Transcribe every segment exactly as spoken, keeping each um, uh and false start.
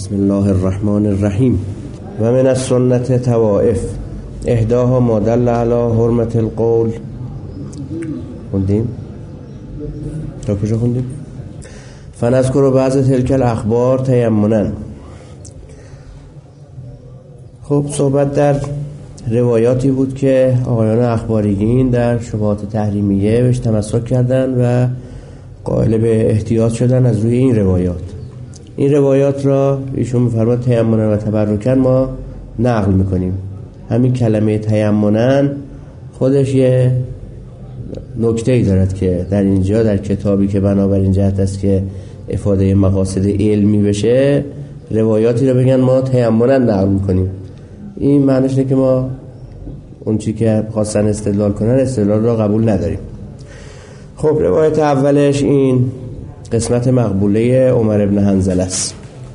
بسم الله الرحمن الرحیم. و من السنة طوائف احداها ما دل علی حرمت القول. خوندیم؟ تا کجا خوندیم؟ فنذکر بعض تلک الاخبار تیمنا. خب صحبت در روایاتی بود که آقایان اخباریین در شبهات تحریمیه بهش تمسک کردن و قائل به احتیاط شدن از روی این روایات. این روایات را ایشون می‌فرماد تیمنا و تبرکن ما نقل میکنیم. همین کلمه تیمنا خودش یه نکته‌ای دارد که در اینجا در کتابی که بنابراین جهت است که افاده مقاصد علمی بشه روایاتی رو بگن ما تیمنا نقل میکنیم. این معنیش اینه که ما اون چی که خواستن استدلال کنن استدلال را قبول نداریم. خب روایت اولش این قسمت مقبوله عمر ابن حنظله است.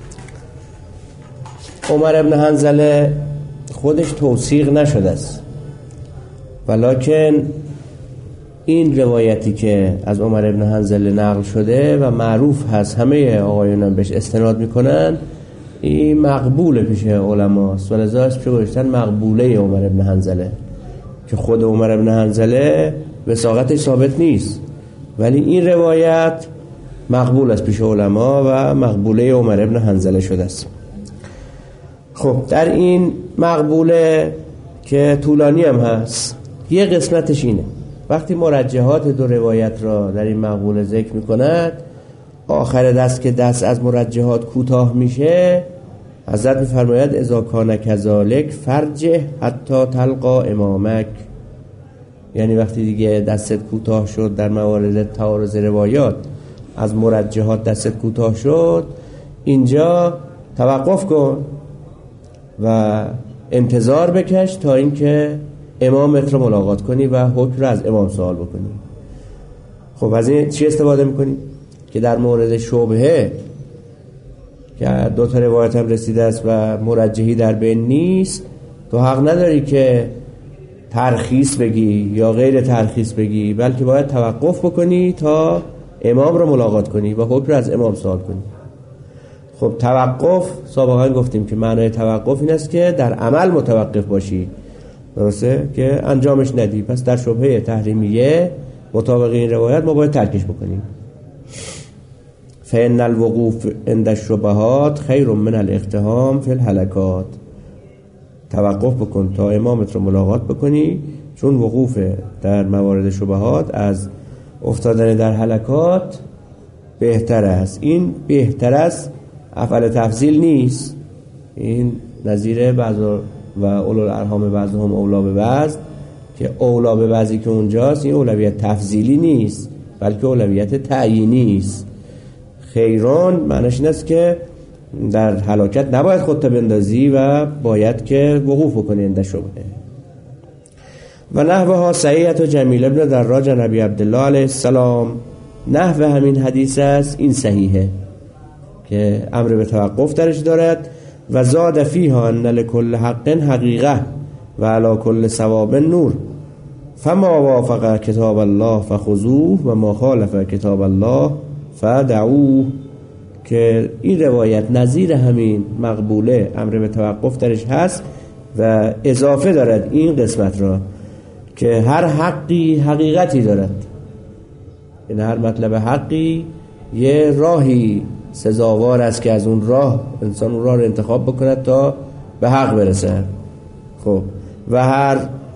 عمر ابن حنظله خودش توثیق نشده است، ولکن این روایتی که از عمر ابن حنظله نقل شده و معروف هست، همه آقایون بهش استناد میکنن، این مقبول پیش علماست و لذا اسمش گذاشتن مقبوله عمر ابن حنظله، که خود عمر ابن حنظله وثاقتش ثابت نیست، ولی این روایت مقبول است پیش علما و مقبوله عمر ابن حنظله شده است. خب در این مقبوله که طولانی هم هست، یه قسمتش اینه وقتی مرجحات دو روایت را در این مقبوله ذکر میکند، آخر دست که دست از مرجحات کوتاه میشه، حضرت میفرماید اذا کان کذالک فرجه حتی تلقا امامک. یعنی وقتی دیگه دستت کوتاه شد در موارد تعارض روایات، از مرجحات دستت کوتاه شد، اینجا توقف کن و انتظار بکش تا اینکه امامت رو ملاقات کنی و حکم رو از امام سوال بکنی. خب از این چی استفاده میکنی؟ که در مورد شبهه که دو تا روایت هم رسیده است و مرجحی در بین نیست، تو حق نداری که ترخیص بگی یا غیر ترخیص بگی، بلکه باید توقف بکنی تا امام رو ملاقات کنی و حکم رو از امام سوال کنی. خب توقف سابقا گفتیم که معنای توقف این است که در عمل متوقف باشی، درسته؟ که انجامش ندی. پس در شبهه تحریمیه مطابق این روایت ما باید ترکش بکنیم. فإن الوقوف عند الشبهات خیر من الاقتحام فی الهلکات. توقف بکن تا امامت رو ملاقات بکنی، چون وقوف در موارد شبهات از افتادن در هلکات بهتر است. این بهتر است افعال تفضیل نیست، این نظیر بعض و اولو الارحام بعضهم اولا به بعض، که اولا به بعضی که اونجاست این اولویت تفضیلی نیست بلکه اولویت تعیینی است. خیران معنیش این است که در هلاکت نباید خودت بندازی و باید که وقوف بکنی عند شبهه. و نحوها صحیحت و جمیل ابن دراج نبی عبدالله علیه السلام. نحو همین حدیث است این صحیحه که امر به توقف درش دارد. و زاد فیها ان لکل حق حقیقه و علی کل ثواب نور، فما وافق کتاب الله فخذوه و ما خالف کتاب الله فدعوه. که این روایت نظیر همین مقبوله امر به توقف درش هست و اضافه دارد این قسمت را که هر حقی حقیقتی دارد، این هر مطلب حقی یه راهی سزاوار است که از اون راه انسان اون راه رو انتخاب بکند تا به حق برسه. خب و هر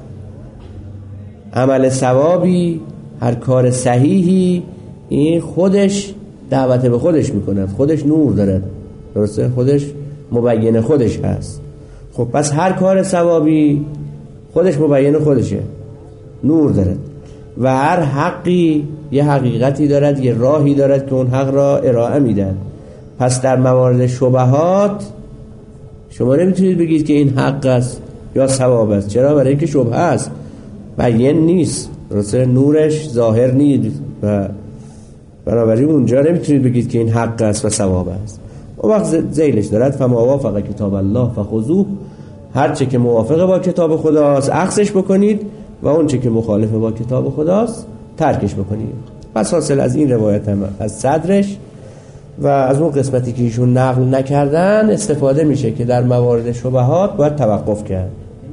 عمل ثوابی، هر کار صحیحی، این خودش دعوت به خودش میکند، خودش نور دارد، درسته؟ خودش مبین خودش هست. خب پس هر کار ثوابی خودش مبین خودشه، نور دارد، و هر حقی یه حقیقتی دارد، یه راهی دارد که اون حق را ارائه میدن. پس در موارد شبهات شما نمیتونید بگید که این حق است یا ثواب است. چرا؟ برای اینکه شبهه است، بیان نیست، درسته؟ نورش ظاهر نیست و بنابراین اونجا نمیتونید بگید که این حق است و ثواب است. اون وقت ذیلش دارد فما وافق کتاب الله فخذوه. هر چه که موافق با کتاب خداست اخذش بکنید و اون چه که مخالف با کتاب خداست ترکش بکنید. پس حاصل از این روایت هم از صدرش و از اون قسمتی که ایشون نقل نکردن استفاده میشه که در موارد شبهات باید توقف کرد.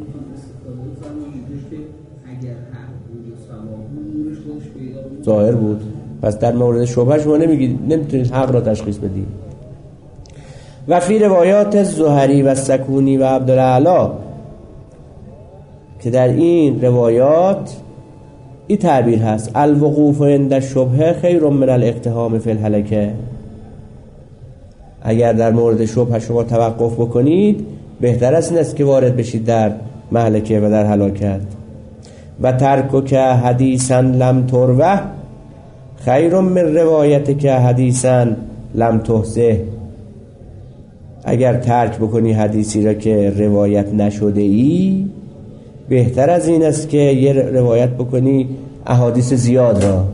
ظاهر بود، پس در مورد شبهه شما نمیگید، نمیتونید حق را تشخیص بدید. و فی روایات زهری و سکونی و عبدالعلا، که در این روایات این تعبیر هست: الوقوف عند الشبهه خیر من الاقتحام فی الهلکه. اگر در مورد شبهه شما توقف بکنید بهتر از این است که وارد بشید در مهلکه و در هلاکت. و ترک که حدیثا لم تروه خیر من روایت که حدیثا لم تحصه. اگر ترک بکنی حدیثی را که روایت نشده ای، بهتر از این است که یه روایت بکنی احادیث زیاد را.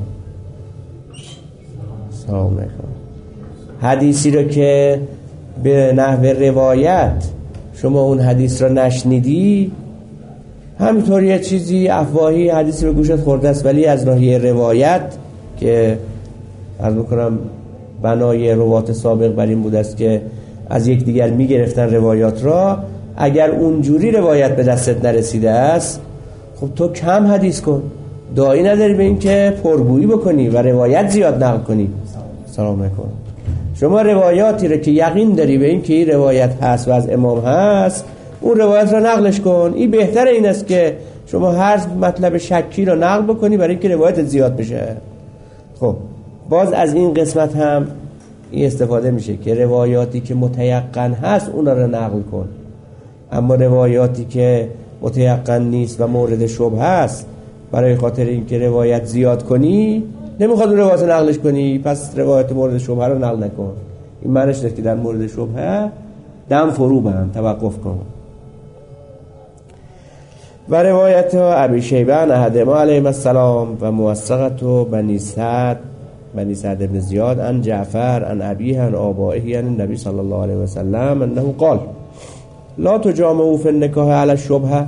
سلام علیکم. حدیثی را که به نحو روایت شما اون حدیث را نشنیدی، همینطور یه چیزی افواهی حدیثی به گوشت خورده است، ولی از ناحیه روایت که عرض میکنم بنای روایات سابق بر این بوده است که از یک دیگر میگرفتن روایات را، اگر اونجوری روایت به دستت نرسیده است، خب تو کم حدیث کن، داعی نداری به این که پرگویی بکنی و روایت زیاد نقل کنی. سلام علیکم. شما روایاتی رو که یقین داری به این که این روایت هست و از امام هست، اون روایت رو نقلش کن. این بهتر این است که شما هر مطلب شکی رو نقل بکنی برای اینکه روایت زیاد بشه. خب باز از این قسمت هم این استفاده میشه که روایاتی که متیقن هست اونا رو نقل کن، اما روایاتی که متیقن نیست و مورد شبهه است، برای خاطر اینکه روایت زیاد کنی نمیخواد اون روایت نقلش کنی، پس روایت مورد شبهه رو نقل نکن. این معنیش است که در مورد شبهه دم فرو بند، توقف کن. و روایت ابی شیبه عن احدهما علیهم السلام و موثقت بنی سعد بنی سعد بن زیاد عن جعفر عن ابیه عن آبائه عن النبی صلی الله علیه و سلم انه قال لا تجامعوا فی النکاح علی الشبهه.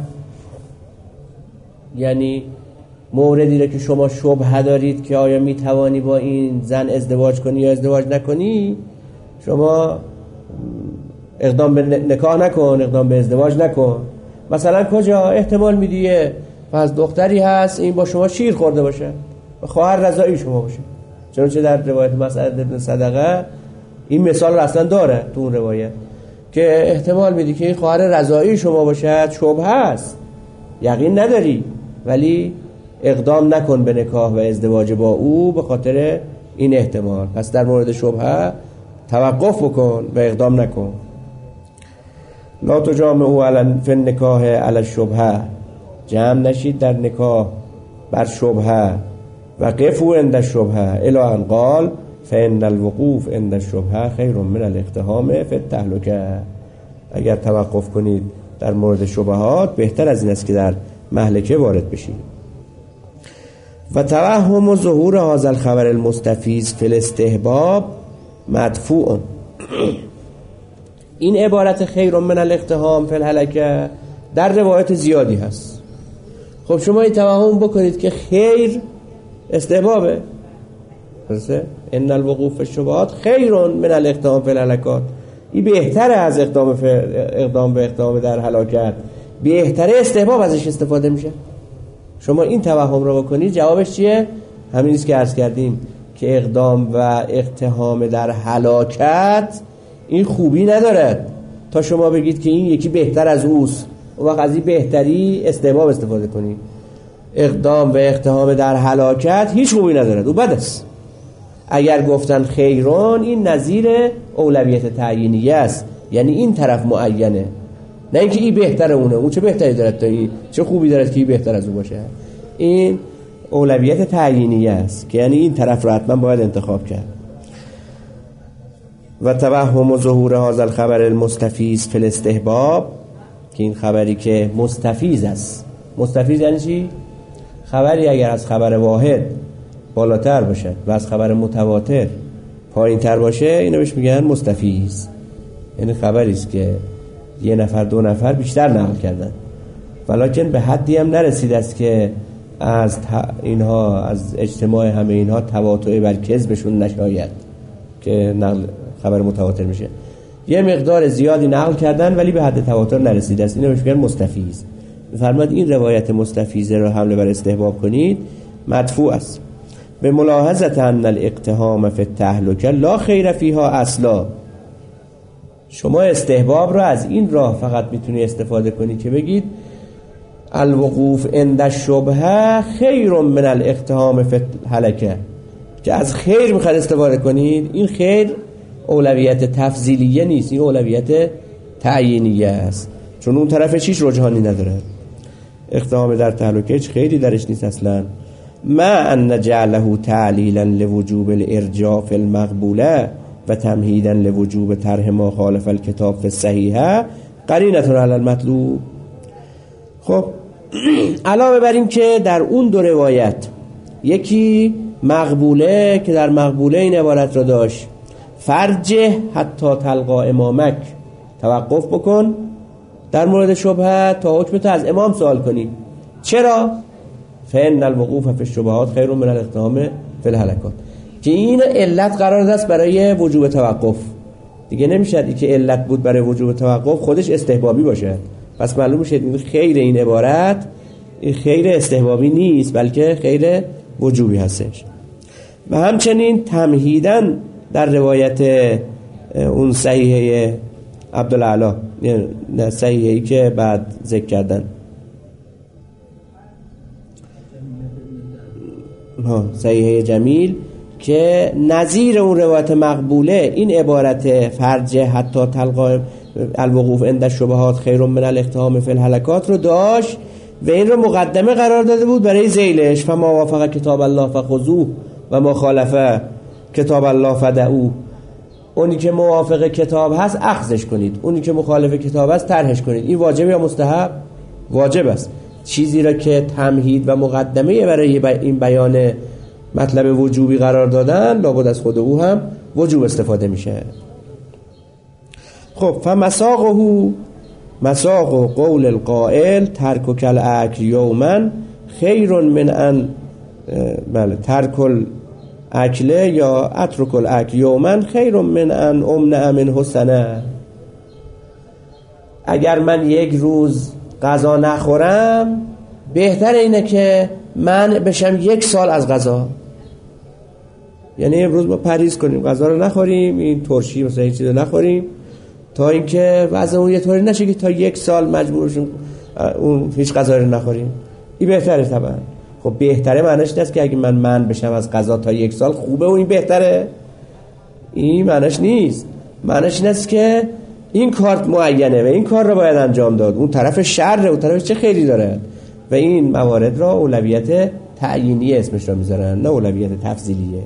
یعنی موردی را که شما شبهه دارید که آیا میتوانی با این زن ازدواج کنی یا ازدواج نکنی، شما اقدام به نکاح نکن، اقدام به ازدواج نکن. مثلا کجا احتمال میدیه پس دختری هست این با شما شیر خورده باشه و خواهر رضایی شما باشه، چنانچه در روایت مسعود بن صدقه این مثال رو اصلا داره تو اون روایت که احتمال میدی که این خواهر رضایی شما باشد، شبهه است، یقین نداری، ولی اقدام نکن به نکاح و ازدواج با او به خاطر این احتمال. پس در مورد شبهه توقف بکن و اقدام نکن. لا تجامعوا علی فی النکاح علی الشبهه، جمع نشید در نکاح بر شبهه. و قفوا عند الشبهه الی ان قال فان الوقوف عند الشبهه خیر من الاقتحام فی التهلکه. اگر توقف کنید در مورد شبهات بهتر از این است که در مهلکه وارد بشید. و توهم و ظهور هذا الخبر المستفیض فی الاستحباب مدفوع. این عبارت خیر من الاقتحام فی الهلکه در روایت زیادی هست. خب شما این توهم بکنید که خیر استحبابه، درسته؟ ان الوقوف فی الشبهات خیر من الاقتحام فی الهلکات. این بهتره از اقدام اقدام به اقدام در هلاکت، بهتره استحباب ازش استفاده میشه. شما این توهم رو بکنید جوابش چیه؟ همین است که عرض کردیم که اقدام و اقتحام در هلاکت این خوبی ندارد تا شما بگید که این یکی بهتر از اوست و وقت از این بهتری استحباب استفاده کنید. اقدام و اقتحام در هلاکت هیچ خوبی ندارد، او بد است. اگر گفتن خیرون این نظیر اولویت تعیینیه است، یعنی این طرف معینه، نه اینکه این بهتره اونه، اون چه بهتری دارد تا این، چه خوبی دارد که این بهتر از اون باشه. این اولویت تعیینیه است که یعنی این طرف رو حتما باید انتخاب کرد. و توهم و ظهور هذا الخبر المستفیض فی الاستحباب، که این خبری که مستفیض است. مستفیض یعنی چی؟ خبری اگر از خبر واحد بالاتر باشد و از خبر متواتر پایین تر باشه اینو بهش میگن مستفیض. یعنی خبری است که یه نفر دو نفر بیشتر نقل کردن ولیکن به حدی هم نرسیده است که از اینها از اجتماع همه اینها تواتر بر کذبشون نشاید که نقل خبر متواتر میشه. یه مقدار زیادی نقل کردن ولی به حد تواتر نرسیده است، اینو بهش میگن مستفیض. فرمود این روایت مستفیضه رو حمله بر استحباب کنید مدفوع است. به ملاحظه ان الاقتهام فی التهلکه لا خیر فیها اصلا. شما استحباب رو از این راه فقط میتونی استفاده کنی که بگید الوقوف عند الشبهه خیر من الاقتهام فی الهلکه، که از خیر میخواد استفاده کنید. این خیر اولویت تفضیلیه نیست، این اولویت تعیینیه است، چون اون طرف چیش رجحانی نداره. اقتهام در تهلکه هیچ خیری درش نیست اصلا. ما ان جعله تعلیلا لوجوب الارجاء فی المقبوله و تمهیدا لوجوب طرح ما خالف الکتاب فی الصحیحه قرینه علی المطلوب. خب علاوه بر این که در اون دو روایت یکی مقبوله که در مقبوله این عبارت را داشت فرجه حتی تلقا امامک، توقف بکن در مورد شبهه تا حکمت از امام سوال کنی. چرا؟ فإن الوقوف فی الشبهات خیر من الاقتهام فی الهلکات، که این علت قرار دست برای وجوب توقف. دیگه نمیشه که علت بود برای وجوب توقف خودش استحبابی باشه. پس معلوم میشه خیر این عبارت این خیر استحبابی نیست بلکه خیر وجوبی هستش. و همچنین تمهیداً در روایت اون صحیحه عبدالعلا، نه صحیحه‌ای که بعد ذکر کردن، ها صحیحه جمیل، که نظیر اون روایت مقبوله این عبارت فرجه حتی تلقا الوقوف عند الشبهات خیر من الاقتهام فی الهلکات رو داشت و این رو مقدمه قرار داده بود برای ذیلش. فما وافق کتاب الله فخذوه و ما خالف کتاب الله فدعوه. اونی که موافق کتاب هست اخذش کنید، اونی که مخالف کتاب هست طرحش کنید. این واجب یا مستحب؟ واجب است. چیزی را که تمهید و مقدمه برای این بیان مطلب وجوبی قرار دادن لابد از خود او هم وجوب استفاده میشه. خب فمساقه مساق قول القائل ترک الاکل یوما خیر من ان بله ترک الاکل یا اترک الاکل یوما خیر من ان امنع منه سنه. اگر من یک روز غذا نخورم بهتر اینه که من بشم یک سال از غذا. یعنی امروز ما پرهیز کنیم، غذا رو نخوریم، این ترشی مثلا این چیزو نخوریم، تا اینکه وضع اون یه طوری نشه که تا یک سال مجبورشیم اون هیچ غذا رو نخوریم. این بهتره طبعا. خب بهتره معنیش نیست که اگه من من بشم از غذا تا یک سال خوبه و این بهتره. این معنیش نیست. معنیش نیست که این کار معینه و این کار رو باید انجام داد، اون طرف شر، اون طرف چه خیری داره. و این موارد را اولویت تعیینی اسمش را میذارن، نه اولویت تفضیلیه.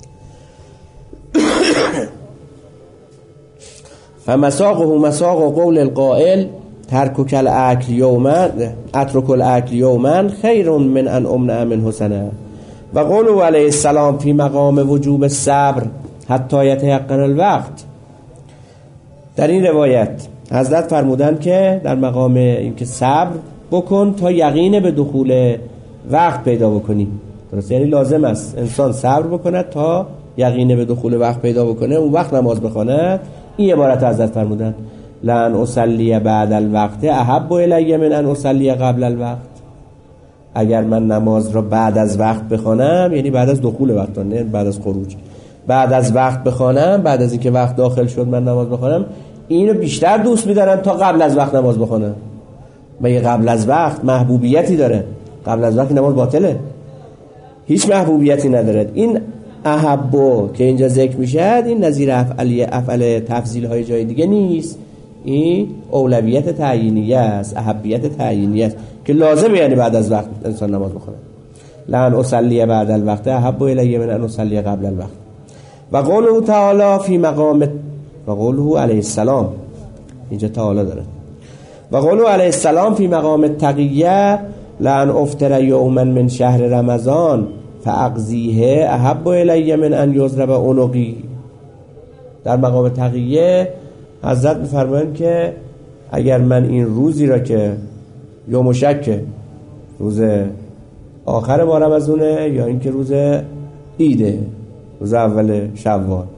فمساقه مساق قول القائل ترک الاکل یوما اترک الاکل یوما خیر من ان امنع منه سنه. و قول علیه السلام فی مقام وجوب الصبر حتی یتیقن الوقت. در این روایت حضرت فرمودند که در مقام اینکه صبر بکن تا یقین به دخول وقت پیدا بکنی. درست، یعنی لازم است انسان صبر بکنه تا یقین به دخول وقت پیدا بکنه، اون وقت نماز بخونه. این عبارت حضرت فرمودند لن اصلی بعد الوقت احب الی من ان اصلی قبل الوقت. اگر من نماز را بعد از وقت بخوانم، یعنی بعد از دخول وقت، نه بعد از خروج، بعد از وقت بخوانم، بعد از اینکه وقت داخل شد من نماز بخوانم، اینو بیشتر دوست می‌دارم تا قبل از وقت نماز بخوانم. مگه قبل از وقت محبوبیتی داره؟ قبل از وقت نماز باطله، هیچ محبوبیتی نداره. این احبو که اینجا ذکر میشه این نظیر افعلی افعال تفضیل های جای دیگه نیست، این اولویت تعیینیه است، احبیت تعیینیه است که لازمه، یعنی بعد از وقت انسان نماز بخونه. لن اصلی بعد الوقت احب الی من ان اصلی قبل الوقت. و قوله تعالی فی مقام و قوله علیه السلام، اینجا تعالی داره، و قوله علیه السلام فی مقام التقیه لن افطر یوما من شهر رمضان فاقضیه احب الی من ان یضرب عنقی. در مقام تقیه حضرت می‌فرمایند که اگر من این روزی را که یوم شک، روز آخر ماه رمضانه یا اینکه روز عیده، روز اول شوال،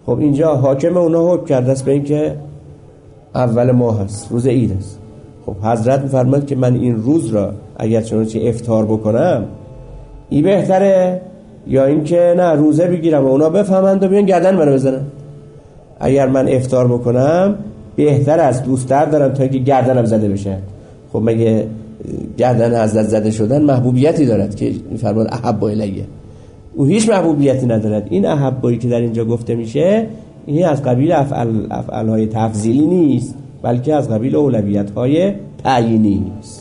خب اینجا حاکم اونا حکم کرده است به این که اول ماه هست، روز عید است. خب حضرت میفرماید که من این روز را اگر چنانچه افطار بکنم این بهتره یا این که نه روزه بگیرم و اونا بفهمند و بیان گردن منو بزنن؟ اگر من افطار بکنم بهتر است، دوست‌تر دارم تا اینکه گردنم زده بشه. خب مگه گردن حضرت زده شدن محبوبیتی دارد که میفرماد احب الیه؟ او هیچ محبوبیتی ندارد. این احبایی که در اینجا گفته میشه این از قبیل افعال افعالهای تفضیلی نیست، بلکه از قبیل اولویت‌های تعیینی است.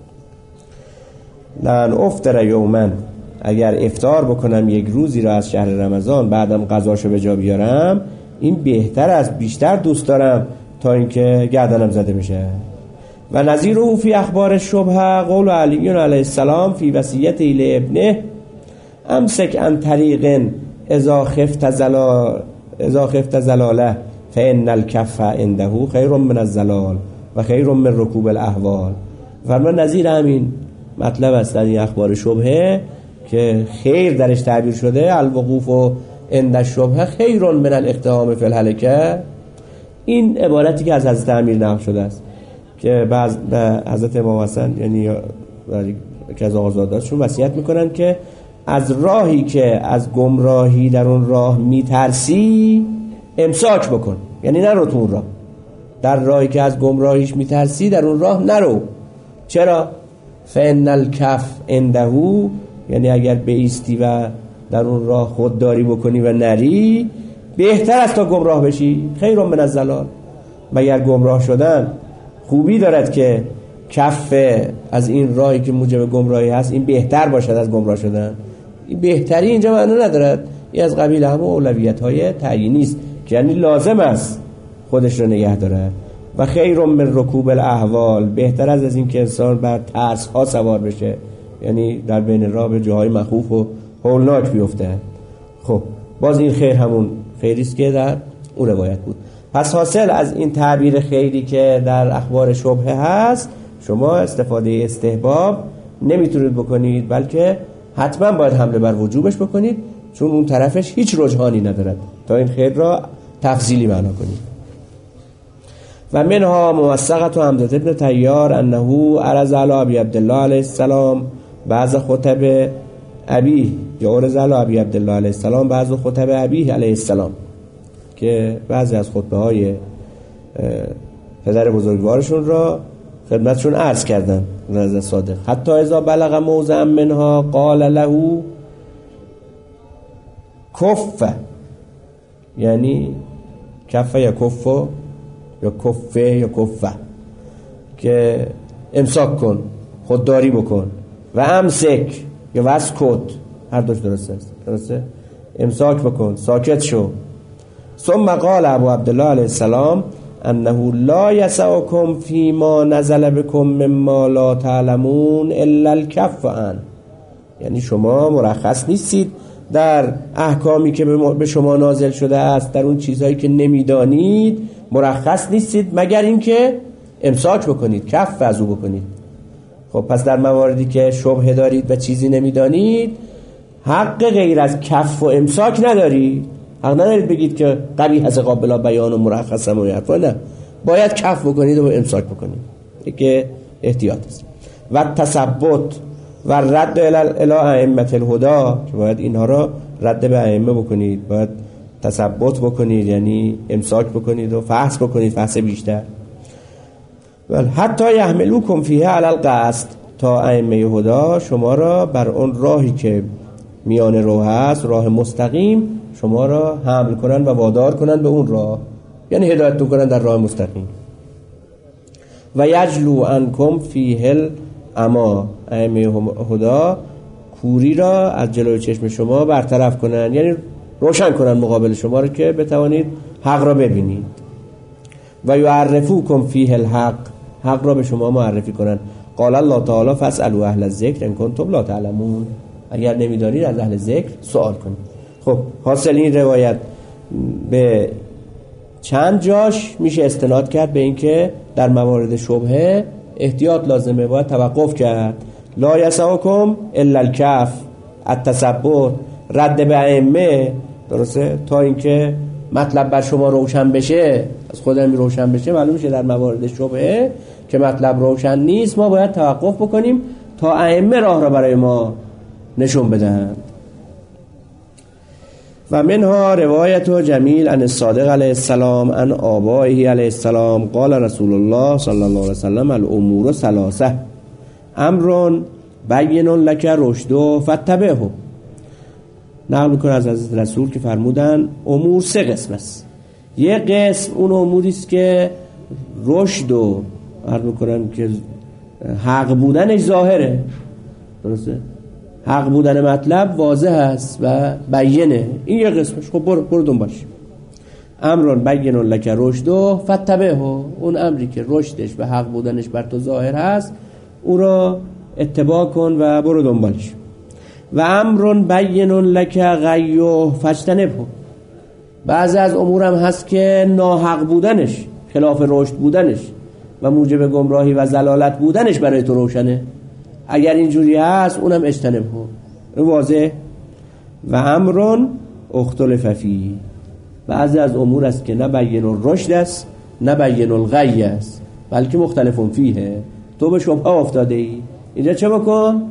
لن افطر یوما، اگر افطار بکنم یک روزی را از شهر رمضان بعدم قضاشو به جا بیارم این بهتر است، بیشتر دوست دارم تا اینکه گردنم زده بشه. و نظیر او فی اخبار شبه قول علی علیه السلام فی وصیت الی ابنه امسک عن طریق اذا خفت زلال اذا خفت زلاله فان الکف عنده خیر من الزلال و خیر من رکوب الاحوال. فرمان نظیر همین مطلب است در این اخبار شبهه که خیر درش تعبیر شده، الوقوف و عند الشبهه خیر من الاقتحام فی الهلکه. این عبارتی که از حضرت امیر نقل شده است که بعض به حضرت امام حسن یعنی که از آقازادهاشون وصیت میکنن که از راهی که از گمراهی در اون راه میترسی امساک بکن، یعنی نرو تو اون راه. در راهی که از گمراهیش میترسی در اون راه نرو. چرا؟ فان الکف عنده، یعنی اگر بایستی و در اون راه خودداری بکنی و نری بهتر است تا گمراه بشی، خیر من الزلال. مگر گمراه شدن خوبی دارد که کف از این راهی که موجب گمراهی هست این بهتر باشد از گمراه شدن؟ این بهتری اینجا معنی ندارد. این از قبیل همه اولویت‌های تعیینی است که یعنی لازم است خودش رو نگه دارد. و خیر من رکوب الاحوال، بهتر از از این که انسان بر ترس ها سوار بشه، یعنی در بین راه به جاهای مخوف و هولناک بیفته. خب باز این خیر همون خیری است که در اون روایت بود. پس حاصل از این تعبیر خیری که در اخبار شبهه هست شما استفاده استحباب نمیتونید بکنید، بلکه حتما باید حمله بر وجوبش بکنید، چون اون طرفش هیچ رجحانی ندارد تا این خیر را تفضیلی معنا کنید. و منها موثقت و حمزه ابن طیار انه عرض علی ابی عبدالله علیه السلام بعض خطب ابی یا عرض علی ابی عبدالله علیه السلام بعض خطب ابی علیه السلام، که بعضی از خطبه های پدر بزرگوارشون را خدمتشون عرض کردن رضا صادق. حتی اذا بلغ موضع منها قال له کف، یعنی کف یا کف یا کفه یا کفه، که امساک کن، خودداری بکن. و امسک یا وسکت، هر دوش درسته است، درسته؟ امساک بکن، ساکت شو. ثم قال ابو عبدالله علیه السلام انه لا یسعکم فیما نزل بکم مما لا تعلمون الا الکف عن، یعنی شما مرخص نیستید در احکامی که به شما نازل شده است، در اون چیزهایی که نمیدانید مرخص نیستید مگر اینکه امساک بکنید، کف از او بکنید. خب پس در مواردی که شبهه دارید و چیزی نمیدانید حق غیر از کف و امساک ندارید. حق ندارید بگید که قبیح از قابل بیان و مرخصم و حرفا، نه، باید کف بکنید و امساک بکنید که احتیاط است. و تثبت و رد الی ائمه الهدی، که باید اینها را رد به ائمه بکنید، باید تثبت بکنید یعنی امساک بکنید و فحص بکنید، فحص بیشتر. ولی حتی یحملوکم فیه علی القصد، تا ائمه هدی شما را بر اون راهی که میان راه است، راه مستقیم، شما را حمل کنن و وادار کنن به اون راه، یعنی هدایت کنن در راه مستقیم. و یجلو عنکم فیه الاما، ائمه هدی کوری را از جلوی چشم شما برطرف کنن، یعنی روشن کنن مقابل شما را که بتوانید حق را ببینید. و یعرفوکم فیه الحق، حق را به شما معرفی کنن. قال الله تعالی فاسالوا اهل الذکر ان کنتم لا تعلمون، اگر نمیدانید از اهل ذکر سوال کنید. خب حاصل این روایت به چند جاش میشه استناد کرد به اینکه در موارد شبهه احتیاط لازمه، باید توقف کرد. لا یسعکم الا الکف، التثبت، رد به ائمه، درسته، تا اینکه مطلب بر شما روشن بشه، از خودم روشن بشه، معلوم میشه در موارد شبهه که مطلب روشن نیست ما باید توقف بکنیم تا ائمه راه را برای ما نشون بدن. و منها روایت جمیل عن الصادق علیه السلام عن آبائه علیه السلام قال رسول الله صلی الله علیه وسلم الامور ثلاثه امر بین لک رشد فاتبعه. نقل میکنه از حضرت رسول که فرمودن امور سه قسم است. یه قسم اون اموری است که رشد و عرض میکنم که حق بودنش ظاهره، درسته؟ حق بودن مطلب واضح است و بیینه، این یه قسمش. خب برو برو دنبالش. امرون بین لک رشد و فتبعه، اون امری که رشدش و حق بودنش بر تو ظاهر هست او را اتباع کن و برو دنبالش. و امرون بین لک غیه فاجتنبه، بعضی از امور هم هست که ناحق بودنش، خلاف رشد بودنش و موجب گمراهی و ضلالت بودنش برای تو روشنه، اگر اینجوری هست اونم اجتنبه، واضح. و امرون اختلف فیه، بعضی از امور است که نه بین الرشد است نه بین الغی است بلکه مختلف فیه، تو به شبهه افتاده ای، اینجا چه بکن؟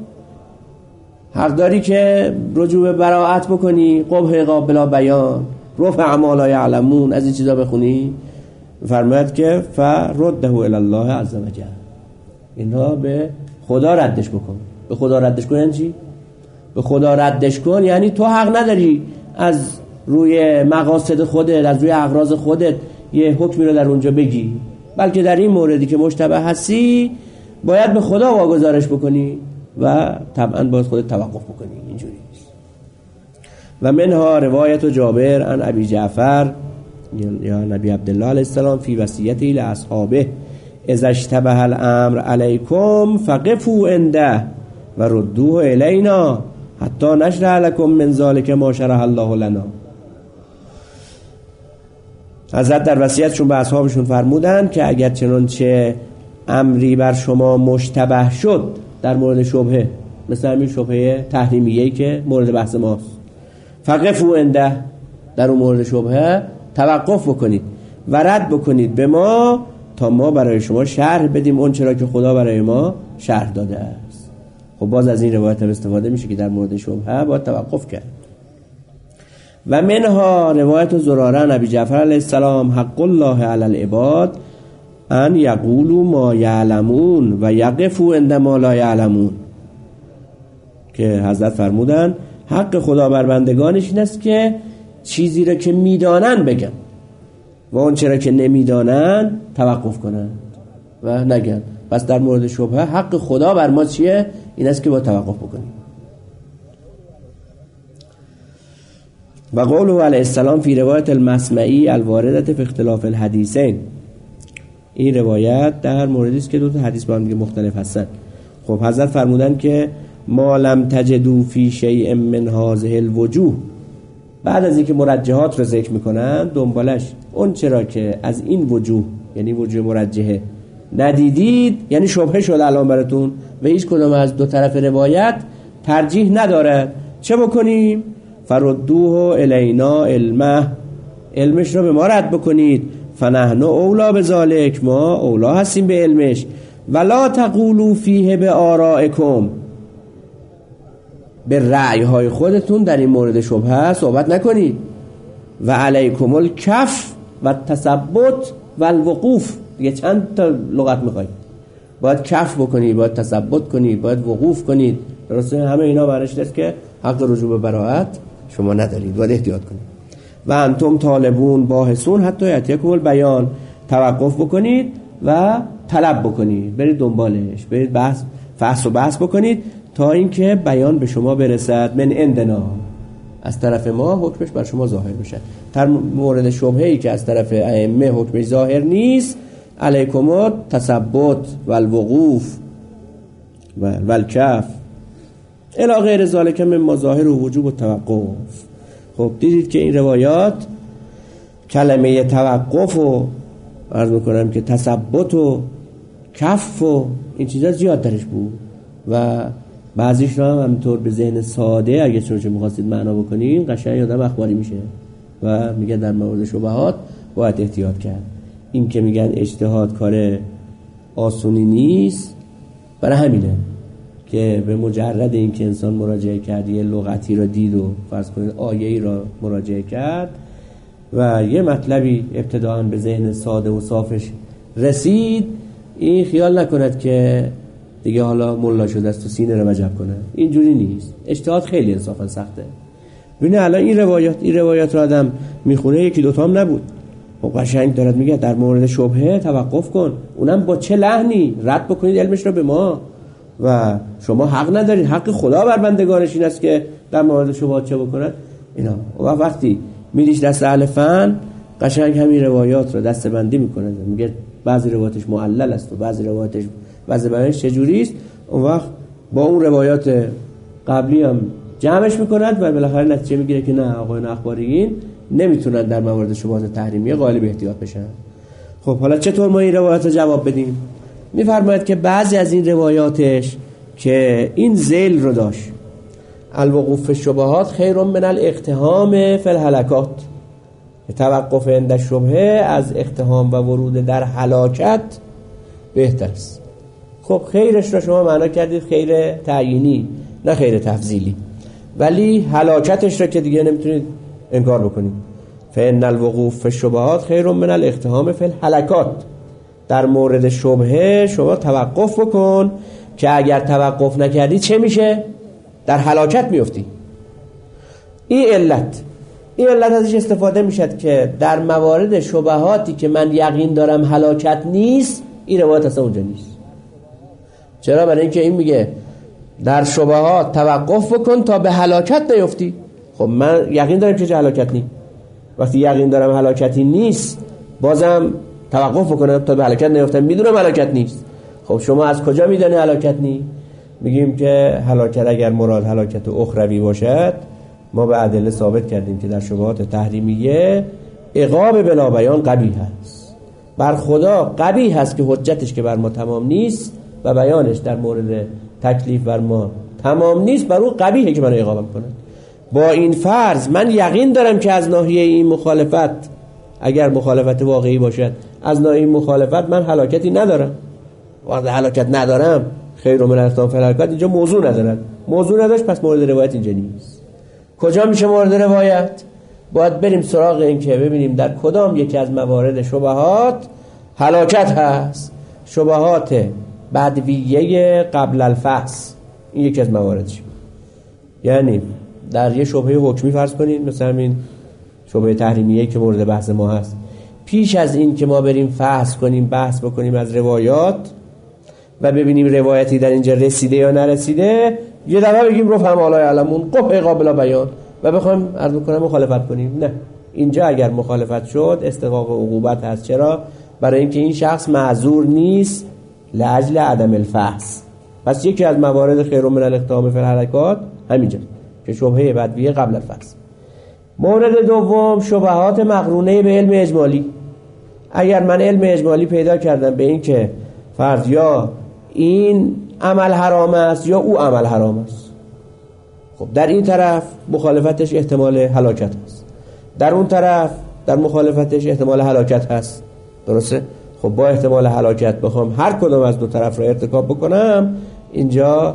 حق داری که رجوع به براءت بکنی، قبح قابل بیان، رفع ما لا یعلمون، از این چیزا بخونی. فرماید که فرده الی الله عز وجل، اینها به خدا ردش بکن. به خدا ردش کن یعنی چی؟ به خدا ردش کن یعنی تو حق نداری از روی مقاصد خودت، از روی اغراض خودت یه حکمی رو در اونجا بگی، بلکه در این موردی که مشتبه هستی باید به خدا واگذارش بکنی و طبعا باید خودت توقف بکنی. اینجوری نیست. و منها روایت جابر عن ابی جعفر یا نبی عبدالله علیه السلام فی وصیته لاصحابه اذا اشتبه الامر علیکم فقفوا عنده و ردوه الینا حتی نشرح لکم من ذلک ما شرح الله لنا. حضرت در وصیتشون به اصحابشون فرمودن که اگر چنانچه امری بر شما مشتبه شد در مورد شبهه، مثل همین شبهه تحریمیه‌ای که مورد بحث ماست، فقفوا عنده، در اون مورد شبهه توقف بکنید و رد بکنید به ما تا ما برای شما شرح بدیم اون چرا که خدا برای ما شرح داده است. خب باز از این روایت هم استفاده میشه که در مورد شبهه باید توقف کرد. و منها روایت زراره نبی جعفر علیه السلام حق الله علی العباد ان یقولوا ما یعلمون و یقفوا عند ما لا یعلمون، که حضرت فرمودن حق خدا بر بندگانش این است که چیزی را که میدانن بگن و اون چرا که نمیدانن توقف کنن و نگن. پس در مورد شبهه حق خدا بر ما چیه؟ این است که با توقف بکنیم. و قوله علیه السلام فی روایت المسمعی الواردت فی اختلاف الحدیثین، این روایت در موردی است که دو تا حدیث با هم دیگه مختلف هستن. خب حضرت فرمودن که ما لم تجدوا فی شیء من هذه الوجوه، بعد از اینکه مرجحات رو ذکر میکنن دنبالش اون چرا که از این وجوه یعنی وجوه مرجحه ندیدید، یعنی شبهه شد الان براتون و هیچ کدام از دو طرف روایت ترجیح نداره، چه بکنیم؟ فردوه الینا علمه، علمش رو به ما رد بکنید. فنحن اولا بذالک، ما اولا هستیم به علمش. ولا تقولوا فیه به آرائکم، به رأی های خودتون در این مورد شبهه صحبت نکنید. و علیکم الکف و تثبت و الوقوف، دیگه چند تا لغت میخواید؟ باید کف بکنید، باید تثبت کنید، باید وقوف کنید، درسته؟ همه اینا برش است که حق رجوع به براءت شما ندارید، باید احتیاط کنید. و انتم طالبون باحثون حتی یأتیکم البیان، توقف بکنید و طلب بکنید، برید دنبالش، برید بحث فحص و بحث بکنید تا اینکه بیان به شما برسد من عندنا، از طرف ما حکمش بر شما ظاهر بشه. در مورد شبهه‌ای که از طرف ائمه حکمش ظاهر نیست، علیکم تثبت و الوقوف و الکف الی غیر ذالک من مظاهر و وجوب و توقف. خب دیدید که این روایات کلمه توقف و عرض میکنم که تثبت و کف و این چیزا زیاد درش بود و بعضیش رو هم همینطور به ذهن ساده اگه چون چه میخواستید معنا بکنین قشنگ آدم اخباری میشه. و میگه در مورد شبهات باید احتیاط کرد. این که میگن اجتهاد کار آسونی نیست، برای همینه که به مجرد این که انسان مراجعه کرد، یه لغتی را دید و فرض کنید آیه‌ای را مراجعه کرد و یه مطلبی ابتداءً به ذهن ساده و صافش رسید، این خیال نکند که دیگه حالا ملا شده است و سینه رو وجب کنه. اینجوری نیست. اجتهاد خیلی انصافا سخته. ببینید الان این روایات این روایات رو آدم میخونه، یکی دوتا هم نبود. خب قشنگ دارد میگه در مورد شبهه توقف کن، اونم با چه لحنی، رد بکنید علمش رو به ما و شما حق ندارید، حق خدا بر بندگانش این است که در مورد شبهات چه بکنند اینا. و وقتی میریش دست اهل فن، قشنگ همین روایات رو دسته بندی میکنه، میگه بعضی روایاتش معلل است و بعضی روایاتش وضع بیانش چجوری است، اون وقت با اون روایات قبلی هم جمعش میکنند و بالاخره نتیجه میگیره که نه، آقایان اخباریین نمیتونن در موارد شبهات تحریمیه غالب احتیاط بشن. خب حالا چطور ما این روایات رو جواب بدیم؟ میفرماید که بعضی از این روایاتش که این ذیل رو داشت، الوقوف فی الشبهات خیر من الاقتحام فی الهلکات، توقف عند شبهه از اقتحام و ورود در هلاکت بهتر است. خب خیرش رو شما معنا کردید خیر تعیینی نه خیر تفضیلی، ولی هلاکتش رو که دیگه نمیتونید انکار بکنید. فإن الوقوف فی الشبهات خیر من الاقتحام فی الهلکات، در مورد شبهه شما توقف بکن که اگر توقف نکردی چه میشه؟ در هلاکت میفتی. این علت این علت ازش استفاده میشد که در موارد شبهاتی که من یقین دارم هلاکت نیست، این روایت اصلا اونجا نیست. چرا؟ برای اینکه این میگه در شبهات توقف بکن تا به هلاکت نیفتی. خب من یقین دارم که چه هلاکت نیست، وقتی یقین دارم هلاکتی نیست بازم توقف بکنم تا به هلاکت نیفتم، میدونم هلاکت نیست. خب شما از کجا میدونی هلاکت نیست؟ میگیم که هلاکت اگر مراد هلاکت اخروی باشد، ما به ادله ثابت کردیم که در شبهات تحریمیه عقاب بلا بیان قبیح هست. بر خدا قبیح هست که حجتش که بر ما تمام نیست و بیانش در مورد تکلیف بر ما تمام نیست، بر اون قبیحه که منو عقابم کنه. با این فرض من یقین دارم که از ناحیه این مخالفت، اگر مخالفت واقعی باشد، از ناحیه مخالفت من هلاکتی ندارم. وقتی هلاکت ندارم، خیر من الاقتحام فی الهلکات اینجا موضوع ندارد. موضوع نداشت، پس مورد روایت اینجا نیست. کجا میشه مورد روایت؟ باید بریم سراغ این که ببینیم در کدام یکی از موارد شبهات هلاکت هست. شبهات بدویه قبل الفحص، این یکی از مواردش. یعنی در یه شبهه حکمی فرض کنین، مثلا همین شبهه تحریمیه که مورد بحث ما هست، پیش از این که ما بریم فحص کنیم، بحث بکنیم از روایات و ببینیم روایتی در اینجا رسیده یا نرسیده، یه دفعه بگیم رفع مالای علمون قبح قابل بیان و بخوایم عرض کنم مخالفت کنیم. نه، اینجا اگر مخالفت شد استحقاق عقوبت هست. چرا؟ برای اینکه این شخص معذور نیست لاجل عدم الفحص. پس یکی از موارد خیر من الاقتحام فی الهلکات همینجا که شبهه بدویه قبل الفحص. مورد دوم شبهات مقرونه به علم اجمالی. اگر من علم اجمالی پیدا کردم به این که فرض یا این عمل حرام است یا او عمل حرام است، خب در این طرف مخالفتش احتمال هلاکت هست، در اون طرف در مخالفتش احتمال هلاکت هست. درسته؟ خب با احتمال هلاکت بخوام هر کدام از دو طرف را ارتکاب بکنم، اینجا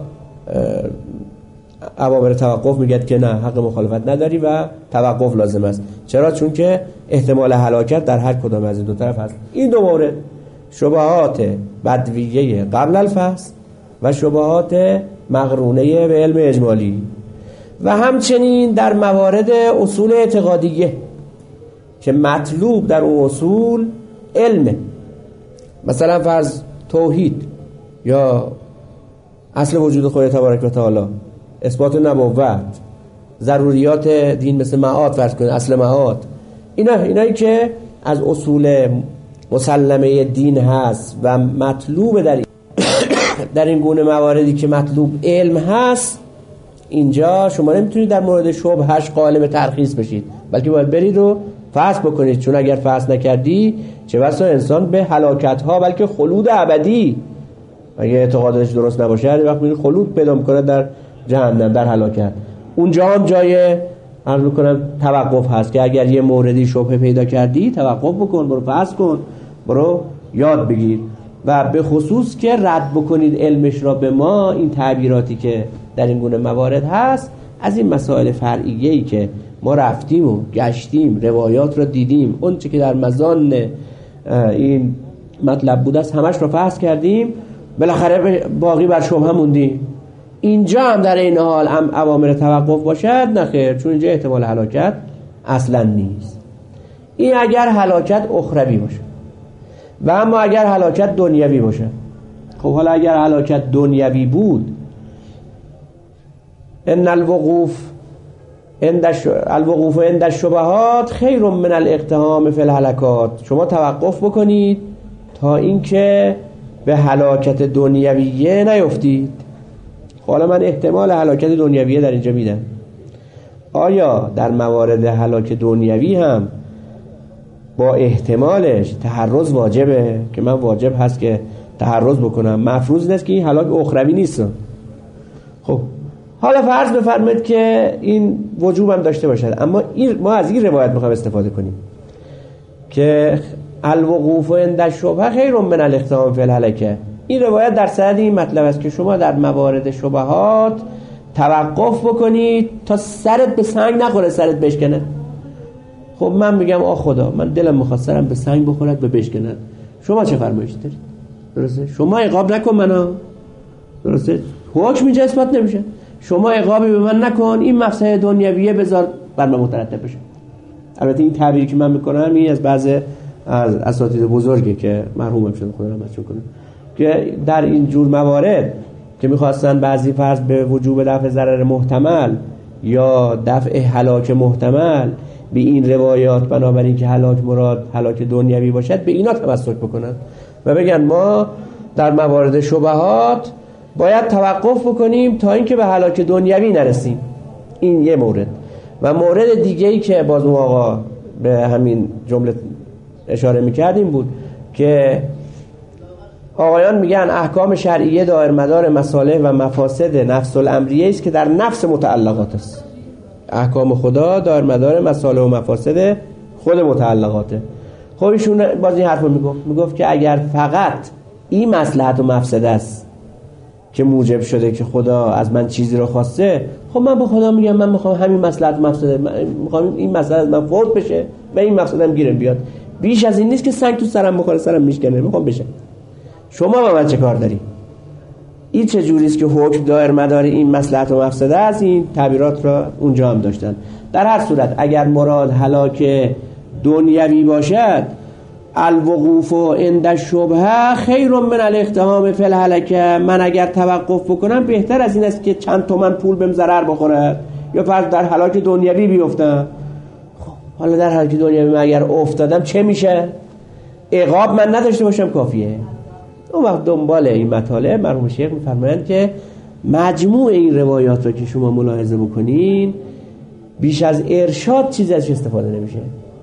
اوامر توقف میگه که نه، حق مخالفت نداری و توقف لازم است. چرا؟ چون که احتمال هلاکت در هر کدام از این دو طرف هست. این دو مورد، شبهات بدویه قبل الفحص و شبهات مقرونه به علم اجمالی. و همچنین در موارد اصول اعتقادیه که مطلوب در اون اصول علمه، مثلا فرض توحید یا اصل وجود خدا تبارک و تعالی، اثبات نبوت، ضروریات دین مثل معاد فرض کنید، اصل معاد، اینا اینایی که از اصول مسلمه دین هست و مطلوب در این در این گونه مواردی که مطلوب علم هست، اینجا شما نمیتونید در مورد شبهش قالب ترخیص بشید، بلکه باید برید و فحص بکنید. چون اگر فحص نکردی چه بسا انسان به هلاکت ها بلکه خلود ابدی، اگه اعتقادش درست نباشه هر وقت میره خلود پیدا میکنه در جهنم، در هلاکت. اونجا هم جای عرض میکنم توقف هست که اگر یه موردی شبهه پیدا کردی توقف بکن، برو فحص کن، برو یاد بگیر. و به خصوص که رد بکنید علمش را به ما، این تعبیراتی که در این گونه موارد هست از این مسائل فرعیه‌ای که ما رفتیم و گشتیم، روایات را دیدیم، اون چه که در مزان این مطلب بود است همش رو فحص کردیم، بالاخره باقی بر شبهه موندیم. اینجا هم در این حال هم اوامر توقف باشد نه خیر، چون اینجا احتمال هلاکت اصلا نیست. این اگر هلاکت اخروی باشه. و اما اگر هلاکت دنیوی باشه، خب حالا اگر هلاکت دنیوی بود، ان الوقوف عند الوقوف عند الشبهات خیر من الاقتحام فی الهلکات، شما توقف بکنید تا اینکه به هلاکت دنیویه نیفتید. حالا من احتمال هلاکت دنیویه در اینجا میدم. آیا در موارد هلاک دنیوی هم با احتمالش تحرز واجبه؟ که من واجب هست که تحرز بکنم، مفروض نیست که این هلاک اخروی نیست. خب حالا فرض بفرمایید که این وجوب هم داشته باشد، اما این ما از این روایت میخوایم استفاده کنیم که الوقوف عند الشبهه خیر من الاقتحام فی الهلکه. این روایت در صدد این مطلب است که شما در موارد شبهات توقف بکنید تا سرت به سنگ نخوره، سرت بشکنه. خب من میگم آ خدا، من دلم میخواد سرم به سنگ بخورد به بشکند، شما چه فرمایش دارید؟ درسته؟ شما عقاب نکن منو، درسته؟ حکم اینجا اثبات نمیشه. شما عقابی به من نکن، این مفسده دنیویه بذار بر من مترتب بشه. البته این تعبیری که من میکنم این از بعض از اساتید بزرگه که مرحوم شده، خدا رحمتشون کنه، که در این جور موارد که میخواستن بعضی فرض به وجوب دفع ضرر محتمل یا دفع هلاک محتمل به این روایات بنابراین که هلاک مراد هلاک دنیوی باشد به اینا تمسک بکنن و بگن ما در موارد شبهات باید توقف بکنیم تا اینکه به هلاک دنیوی نرسیم. این یه مورد. و مورد دیگه‌ای که باز اون آقا به همین جمله اشاره می‌کردیم بود که آقایان میگن احکام شرعیه دایر مدار مصالح و مفاسد نفس الامریه است که در نفس متعلقات است. احکام خدا دایر مدار مصالح و مفاسد خود متعلقاته. خب ایشون باز این حرفو میگفت میگفت که اگر فقط این مصلحت و مفسده است که موجب شده که خدا از من چیزی رو خواسته، خب من به خدا میگم من میخوام همین مصلحت و مفسده، میخوام این مسئله از من فوت بشه و این مقصدم گیرم بیاد، بیش از این نیست که سنگ تو سرم بخوره سرم میشکنه، میخوام بشه. شما با من چه کار داری؟ این چه جوری است که حکم دایر مدار این مصلحت و مفسده است؟ این تعبیرات را اونجا هم داشتن. در هر صورت اگر مراد هلاک دنیوی باشد، الوقوف عند الشبهه خیر من الاقتحام فی الهلکه، من اگر توقف بکنم بهتر از این است که چند تومن پول بهم ضرر بخورد یا فرض در هلاک دنیوی بیفتم. خب حالا در هلاک دنیوی من اگر افتادم چه میشه؟ عقاب من نداشته باشم کافیه. اون وقت دنبال این مطالب مرحوم شیخ میفرمایند که مجموع این روایات رو که شما ملاحظه بکنین بیش از ارشاد چیزی ازش استفاده نمیشه.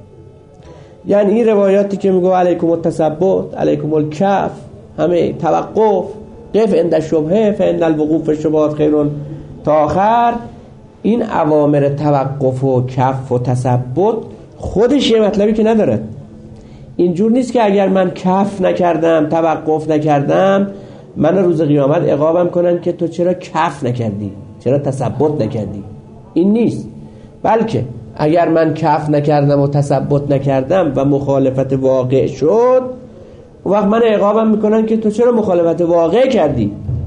یعنی این روایاتی که میگه علیکم التثبت، علیکم الکف، همه توقف، قف عند الشبهه فان الوقوف فی الشبهات خیر تا آخر، این اوامر توقف و کف و تثبت خودش یه مطلبی که نداره. اینجور نیست که اگر من کف نکردم توقف نکردم من روز قیامت عقابم کنن که تو چرا کف نکردی، چرا تثبت نکردی. این نیست، بلکه اگر من کف نکردم و تثبت نکردم و مخالفت واقع شد، اون وقت من عقابم میکنن که تو چرا مخالفت واقع کردی.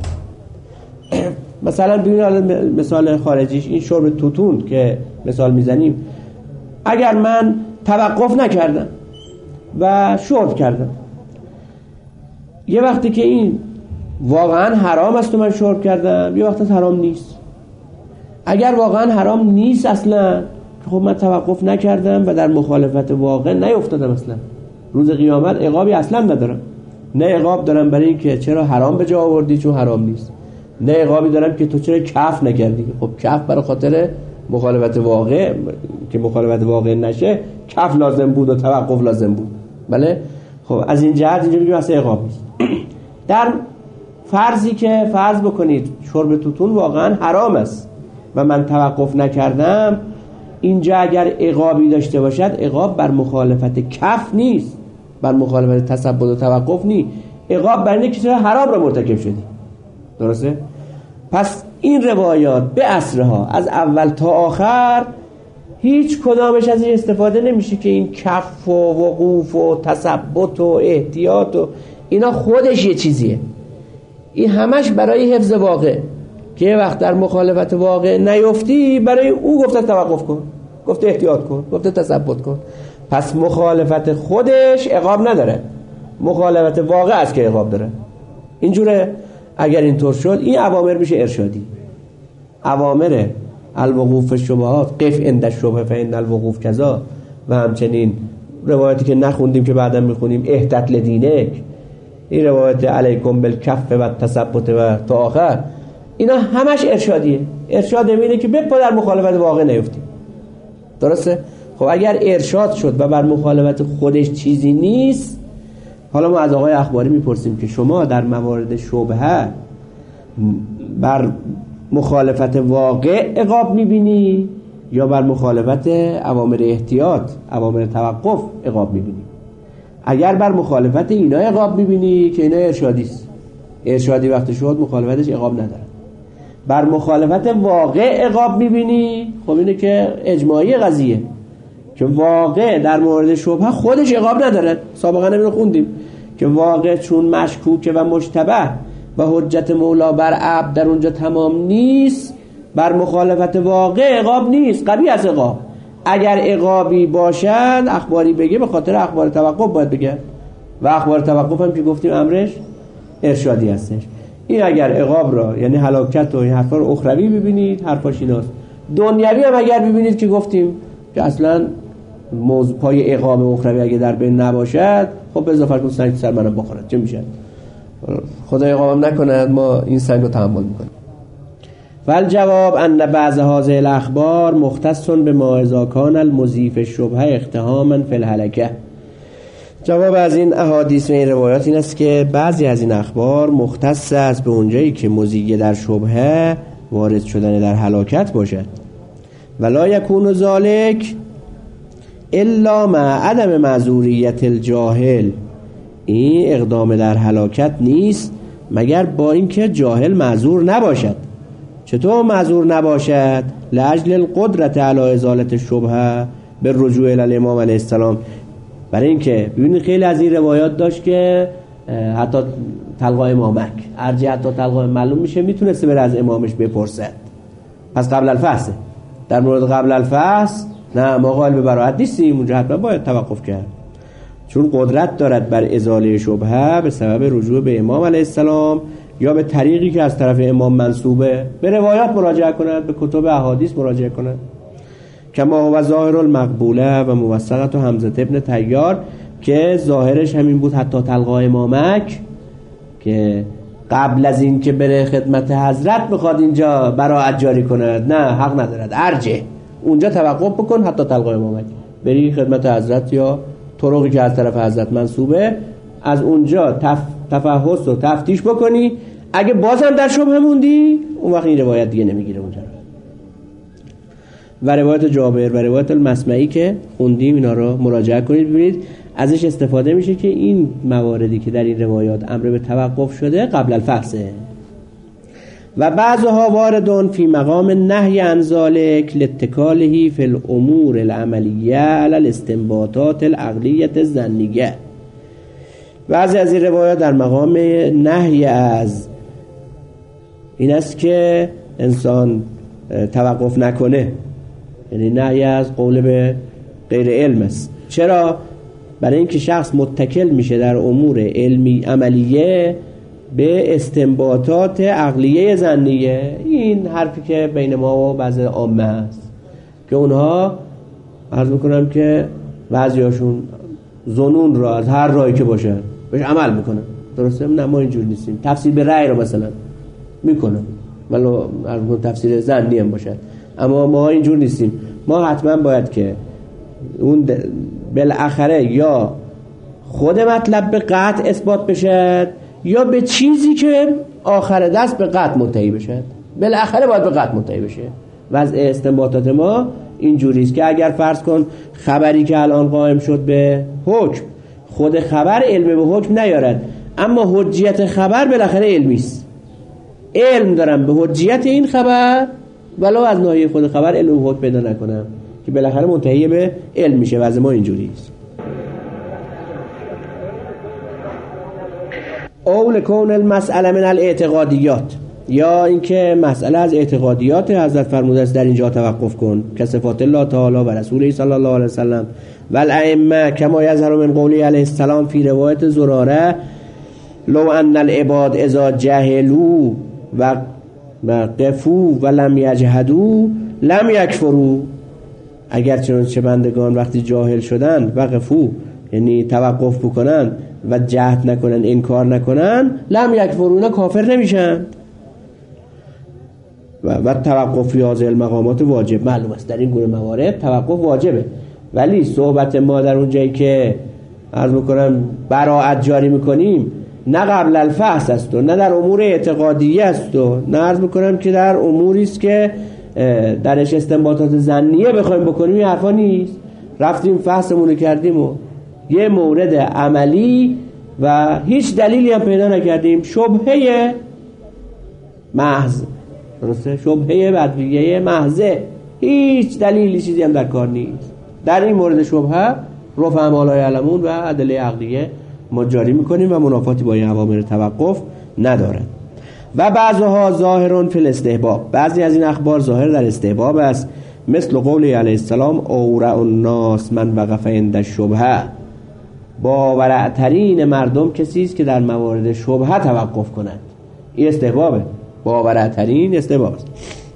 مثلا ببینید مثال خارجیش این شرب توتون که مثال میزنیم، اگر من توقف نکردم و شرب کردم، یه وقتی که این واقعا حرام است و من شرب کردم، یه وقت حرام نیست. اگر واقعا حرام نیست اصلا، خب من توقف نکردم و در مخالفت واقع نیفتادم، اصلا روز قیامت عقابی اصلا ندارم. نه عقاب دارم برای این که چرا حرام به جا آوردی چون حرام نیست، نه عقابی دارم که تو چرا کف نکردی. خب کف برای خاطر مخالفت واقع، که مخالفت واقع نشه کف لازم بود و توقف لازم بود. بله، خب از این جهت اینجا میگیم اصلا عقاب نیست. در فرضی که فرض بکنید شرب توتون واقعا حرام است و من توقف نکردم، اینجا اگر عقابی داشته باشد، عقاب بر مخالفت کف نیست، بر مخالفت تثبت و توقف نیست، عقاب بر اینه که چرا حرام را مرتکب شدی. درسته؟ پس این روایات به اصرها از اول تا آخر هیچ کدامش از این استفاده نمیشه که این کف و وقوف و تثبت و احتیاط و اینا خودش یه چیزیه. این همش برای حفظ واقع، که یه وقت در مخالفت واقع نیفتی، برای او گفته توقف کن، گفته احتیاط کن، گفته تثبت کن. پس مخالفت خودش عقاب نداره، مخالفت واقع است که عقاب داره. اینجوره. اگر اینطور شد این اوامر میشه ارشادی. اوامر الوقوف الشبهات، قف عند الشبهه فإن الوقوف کذا، و همچنین روایتی که نخوندیم که بعدا میخونیم اهدت لدینک، این روایت علیکم بالکف و تثبت و تا آخر، اینا همش ارشادیه. ارشاد اینه که بپا در مخالفت واقع نیفتی. درسته؟ خب اگر ارشاد شد و بر مخالفت خودش چیزی نیست، حالا ما از آقای اخباری میپرسیم که شما در موارد شبهه بر مخالفت واقع عقاب میبینی یا بر مخالفت اوامر احتیاط، اوامر توقف عقاب میبینی؟ اگر بر مخالفت اینا عقاب میبینی که اینا ارشادی است، ارشادی وقت شد مخالفتش عقاب نداره. بر مخالفت واقع عقاب میبینی، خب اینه که اجماعی قضیه که واقع در مورد شبهه خودش عقاب نداره. سابقا نمیدونم خوندیم که واقع چون مشکوکه و مشتبه و حجت مولا بر عبد در اونجا تمام نیست، بر مخالفت واقع عقاب نیست، قبیح از عقاب. اگر عقابی باشد اخباری بگه به خاطر اخبار توقف باید بگه، و اخبار توقف هم که گفتیم امرش ارشادی هستش. این اگر عقاب را یعنی هلاکت و این حرفا رو اخروی ببینید، حرفاش ایناست. دنیوی هم اگر ببینید که گفتیم که اصلا موضوع پای عقاب اخروی اگه در بین نباشد، خب به اضافه کن سنگ سر منم بخورد، چه میشه؟ خدا عقابم نکند، ما این سنگ رو تحمل میکنیم. والجواب ان بعض هذه الاخبار مختص بما اذا كان المضيف الشبهه اقتهاما في الهلكه. جواب از این احادیث و این روایات این است که بعضی از این اخبار مختص است به اونجایی که مضیف در شبهه وارد شدن در هلاکت باشد. ولا یکون ذلک الا مع عدم معذوریت الجاهل. این اقدام در هلاکت نیست مگر با اینکه جاهل معذور نباشد. چطور معذور نباشد؟ لاجل القدرت علی ازالت الشبهه به رجوع الی الامام علیه السلام. برای اینکه ببینید خیلی از این روایات داشت که حتی تلقای امامک، ارجع حتی تلقای معلوم میشه میتونسته بره از امامش بپرسد. پس قبل الفحص. در مورد قبل الفحص نه، ما قائل به براءت نیستیم، اونجا حتما باید توقف کرد، چون قدرت دارد بر ازاله شبهه به سبب رجوع به امام علیه السلام یا به طریقی که از طرف امام منسوبه. به روایات مراجعه کند، به کتب احادیث مراجعه کند. کما هو ظاهر المقبوله و موثقت و حمزه ابن طیار، که ظاهرش همین بود حتی تلقا امامک، که قبل از این که بره خدمت حضرت بخواد اینجا براءت جاری کند، نه حق ندارد، ارجع اونجا توقف بکن حتی تلقا امامک، بری خدمت حضرت یا طرقی که از طرف حضرت منسوبه از اونجا تف... تفحص و تفتیش بکنی. اگه بازم در شبهه موندی اون وقت این روایت دیگه نمیگیره اونجا. و روایت جابر و روایت المسمعی که خوندیم اینا رو مراجعه کنید، ببینید ازش استفاده میشه که این مواردی که در این روایات امر به توقف شده قبل الفحصه. و بعضها واردون فی مقام نهی عن ذلک لاتکاله فی الامور العملیه علی الاستنباطات العقلیه الظنیه. بعضی از این روایات در مقام نهی از این است که انسان توقف نکنه، یعنی نهی از قول به غیر علم است. چرا؟ برای اینکه شخص متکل میشه در امور علمی عملیه به استنباطات عقلیه ظنیه. این حرفی که بین ما و بعضی عامه هست که اونها عرض میکنم که بعضیاشون ظنون را از هر راهی که باشه بهش عمل میکنن. درسته؟ نه ما اینجور نیستیم. تفسیر به رأی رو مثلا میکنن ولو عرض میکنم تفسیر ظنی هم باشد، اما ما اینجور نیستیم. ما حتما باید که اون بالاخره یا خود مطلب به قطع اثبات بشد یا به چیزی که آخر دست به قطع منتهی بشد. بالاخره باید به قطع منتهی بشه. وضع استنباطات ما اینجوریست که اگر فرض کن خبری که الان قائم شد به حکم، خود خبر علم به حکم نیارد، اما حجیت خبر بالاخره علمیست، علم دارم به حجیت این خبر ولو از ناحیه خود خبر علم به حکم پیدا نکنم، که بالاخره منتهی به علم میشه. وضع ما اینجوریست. اول کون المسئله من الاعتقادیات، یا اینکه مسئله از اعتقادیات حضرت فرموده است در اینجا توقف کن، که صفات الله تعالی و رسوله صلی الله علیه وسلم و الائمه کما یظهر من قوله علیه السلام فی روایت زراره لو ان العباد اذا جهلوا و قفوا و لم یجهدوا لم یکفروا. اگر چنانچه بندگان وقتی جاهل شدن و قفوا یعنی توقف بکنن و جهد نکنن، انکار نکنن، لم یکفرون، کافر نمیشن. و, و توقف فی هذه المقامات واجب. معلوم است در این گونه موارد توقف واجبه، ولی صحبت ما در اون جایی که عرض میکنم براءت جاری میکنیم نه قبل الفحص است و نه در امور اعتقادیه است و نه عرض میکنم که در اموری است که درش استنباطات ظنیه بخوایم بکنیم. این حرفا نیست. رفتیم فحصمون کردیم و یه مورد عملی و هیچ دلیلی هم پیدا نکردیم، شبهه محض، درسته؟ شبهه بدویه محضه، هیچ دلیلی چیزی هم در کار نیست. در این مورد شبهه رفع امالای علمون و ادله عقلیه ما جاری میکنیم و منافاتی با این اوامر توقف ندارد. و بعضها ظاهرون فی الاستحباب، بعضی از این اخبار ظاهر در استحباب است، مثل قول علیه السلام اورع الناس من وقف عند الشبهه، باورعترین مردم کسی است که در موارد شبهه توقف کند. این استحبابه، باورعترین استحباب است.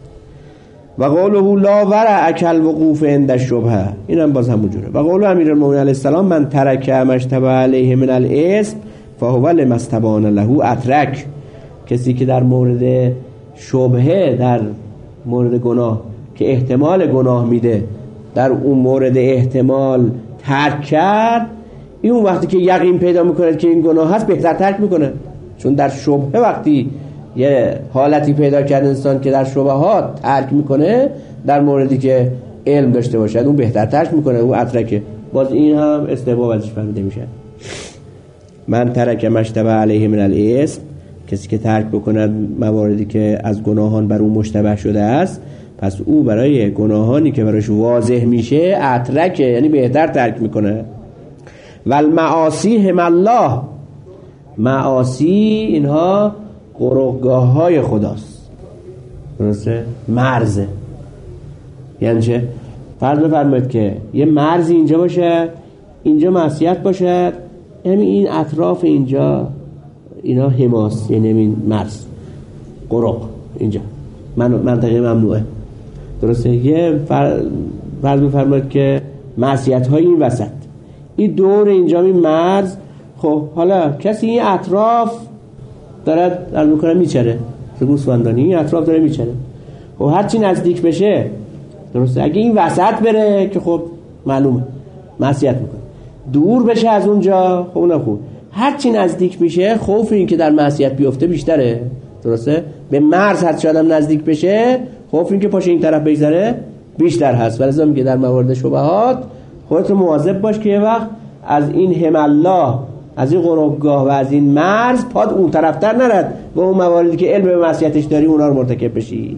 و قوله لا ورع کالوقوف عند الشبهه، اینم باز همون جوره. و قول امیرالمومنین علیه السلام من ترک ما اشتبه علیه من الاسم فهو لما استبان له اترک، کسی که در مورد شبهه، در مورد گناه که احتمال گناه میده، در اون مورد احتمال ترک کرد، این اون وقتی که یقین پیدا میکنه که این گناه هست بهتر ترک میکنه. چون در شبهه وقتی یه حالتی پیدا کرد انسان که در شبهات ترک میکنه، در موردی که علم داشته باشد اون بهتر ترک میکنه، اون اترکه. باز این هم استحباب ازش فهمیده میشه. من ترک ما اشتبه علیه من الاسم، کسی که ترک بکند مواردی که از گناهان بر اون مشتبه شده است، پس او برای گناهانی که براش واضح میشه اترکه، یعنی بهتر ترک میکنه. و المعاصی هم الله، معاصی اینها قرقگاه های خداست، درسته؟ مرزه. یعنی چه؟ فرض بفرمایید که یه مرزی اینجا باشه، اینجا معصیت باشه، یعنی این اطراف اینجا اینا حماس، یعنی این مرز قرق اینجا من منطقه ممنوعه، درسته؟ یه فرض بفرمایید که معصیت های این وسط، این دور اینجا این مرز. خب حالا کسی این اطراف داره در میکنه میچره، گوسفندانی این اطراف داره میچره، خب هرچی نزدیک بشه، درسته؟ اگه این وسط بره که خب معلومه معصیت میکنه، دور بشه از اونجا خب اونم خوب. هرچی نزدیک میشه خوف این که در معصیت بیفته بیشتره، درسته؟ به مرز هرچی آدم نزدیک بشه خوف این که پاشه این طرف بگذره بیشتر هست. ولذا میگه در موارد شبهات خودت رو مواظب باش که یه وقت از این هم الله، از این قربگاه و از این مرز پاد اون طرفتر نرد و اون مواردی که علم به معصیتش داری اونا رو مرتکب بشی.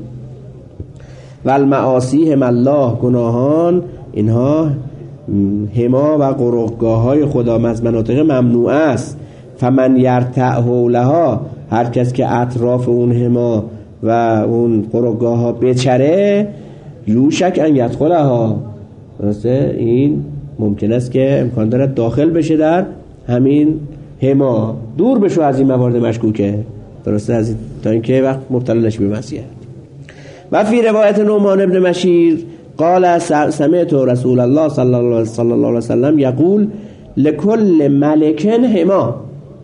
و المعاصی هم الله، گناهان اینها هما و قرقگاه های خدا از مناطق ممنوعه است. فمن یرتع حولها، هر کس که اطراف اون هما و اون قرقگاه ها بچره، یوشک ان یدخلها، درسته؟ این ممکن است که امکان دارد داخل بشه در همین هما، دور بشو از این موارد مشکوکه، درسته؟ از این تا اینکه وقت مبتلا نشی به معصیت. و فی روایت نعمان ابن مشیر قال سمعت رسول الله صلی الله علیه و سلم یقول لکل ملک هما.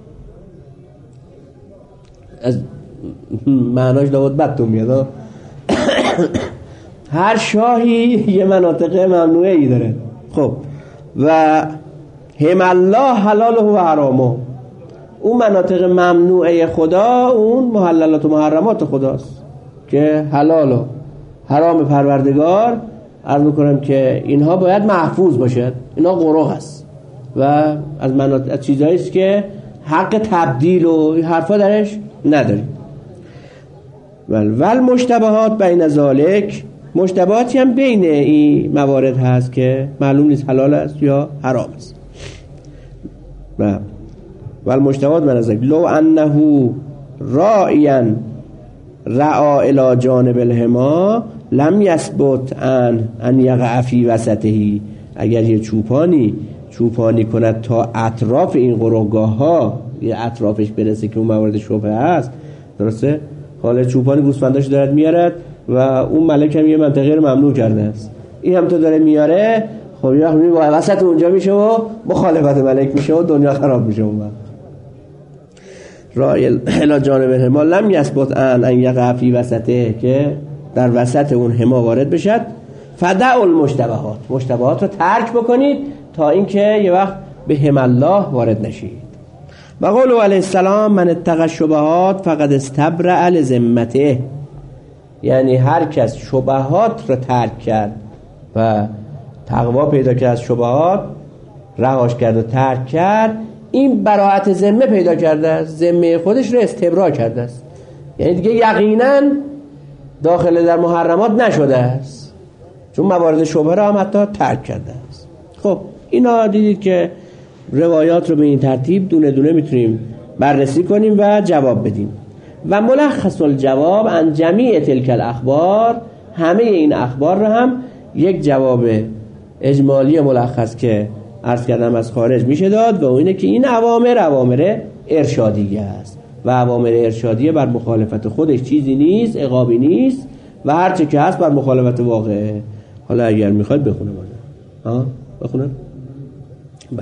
از معناش لابد بدتون میاد، هر شاهی یه مناطق ممنوعه ای داره. خب و هم الله حلاله و حرامه، اون مناطق ممنوعه خدا اون محللات و محرمات خداست که حلال و حرام پروردگار عرض میکنم که اینها باید محفوظ باشد. اینا قرق است و از مناطق از چیزایی است که حق تبدیل و این حرفا درش نداریم. ول ول مشتبهات بین ذالک، مشتبهاتی هم بین این موارد هست که معلوم نیست حلال است یا حرام است. و ول مشتبهات بین ذالک لو انه راعیا رعا الی جانب الحما لم یثبت ان ان یقع فی وسطه. اگر یه چوپانی چوپانی کند تا اطراف این قرقگاه ها، یه اطرافش برسه که اون موارد شبهه هست، درسته؟ حالا چوپانی گوسفنداش دارد میارد و اون ملک هم یه منطقه رو ممنوع کرده است، این هم تو داره میاره، خب یه وقت وسط اونجا میشه و مخالفت ملک میشه و دنیا خراب میشه. اون وقت رای الی جانب الحما لم یثبت ان ان یقع فی وسطه، که در وسط اون حما وارد بشد. فدع المشتبهات، مشتبهات رو ترک بکنید تا اینکه یه وقت به حما الله وارد نشید. و قول علیه السلام من اتقى الشبهات فقد استبرأ لذمته، یعنی هر کس شبهات رو ترک کرد و تقوا پیدا کرد از شبهات، رهاش کرد و ترک کرد، این براءت ذمه پیدا کرده است، ذمه خودش رو استبرا کرده است، یعنی دیگه یقینا داخل در محرمات نشده است، چون موارد شبهه را هم حتی ترک کرده است. خب اینا دیدید که روایات رو به این ترتیب دونه دونه میتونیم بررسی کنیم و جواب بدیم. و ملخص الجواب عن جمیع تلک الاخبار، همه این اخبار رو هم یک جواب اجمالی ملخص که عرض کردم از خارج میشه داد، و اینه که این اوامر اوامر ارشادیه است و اوامر ارشادیه بر مخالفت خودش چیزی نیست، عقابی نیست، و هر چه که هست بر مخالفت واقعه. حالا اگر میخواید بخونه باید ها بخونم. بله.